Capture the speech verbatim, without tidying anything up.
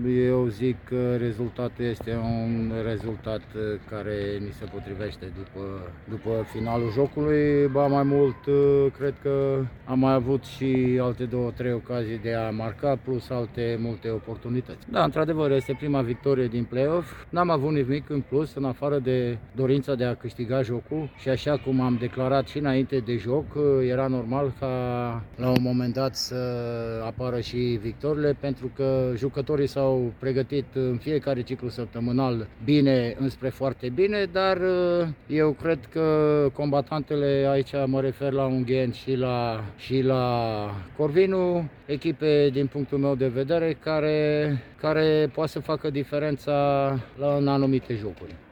Eu zic că rezultatul este un rezultat care ni se potrivește după, după finalul jocului. Ba mai mult, cred că am mai avut și alte două, trei ocazii de a marca, plus alte multe oportunități. Da, într-adevăr, este prima victorie din play-off. N-am avut nimic în plus, în afară de dorința de a câștiga jocul și așa cum am declarat și înainte de joc, era normal ca la un moment dat să apară și victoriile, pentru că jucătorii s-au pregătit în fiecare ciclu săptămânal bine înspre foarte bine, dar eu cred că combatantele, aici mă refer la Ungheni și la, și la Corvinu, echipe din punctul meu de vedere care, care poate să facă diferența la, în anumite jocuri.